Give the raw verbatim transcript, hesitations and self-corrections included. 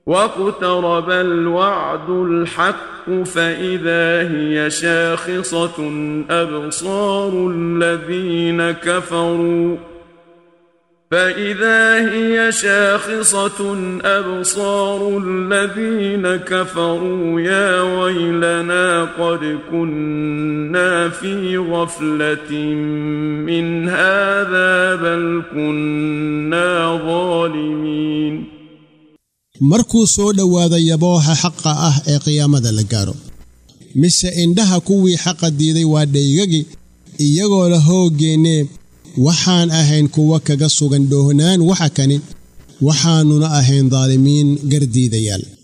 واقترب الوعد الحق فإذا هي شاخصة أبصار الذين كفروا فإذا هي شاخصة أبصار الذين كفروا يا ويلنا قد كنا في غفلة من هذا بل كنا ظالمين. markuu soo dhawaada yabooha xaqa ah ee qiyaamada la gaaro mise indhaha kuwii xaqa diiday waa dhaygagi iyagoo la hoogeene waxaan ahayn kuwa kaga sugan doohnaan waxa kani waxaanuna ahayn dhaalimiin gardiidayaal.